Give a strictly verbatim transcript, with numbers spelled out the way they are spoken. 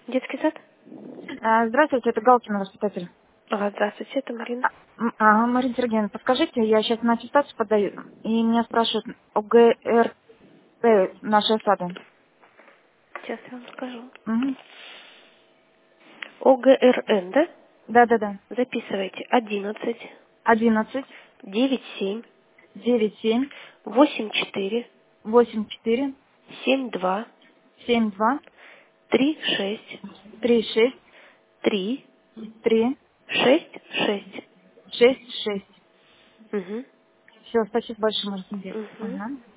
Детский сад? А, Здравствуйте, это Галкина, воспитатель. Ага, здравствуйте, это Марина. А, м, а, Марина Сергеевна, подскажите, я сейчас на аттестацию подаю, и меня спрашивают о гэ эр тэ нашей сады. Сейчас я вам скажу. Угу. о гэ эр эн, да? Да-да-да. Записывайте. Одиннадцать, Одиннадцать, девять семь, девять семь, восемь четыре, восемь четыре, семь два, семь два, три шесть, три шесть, три три шесть шесть. шесть шесть. Угу. Все, спасибо большое, Марина Сергеевна. Угу. Ага.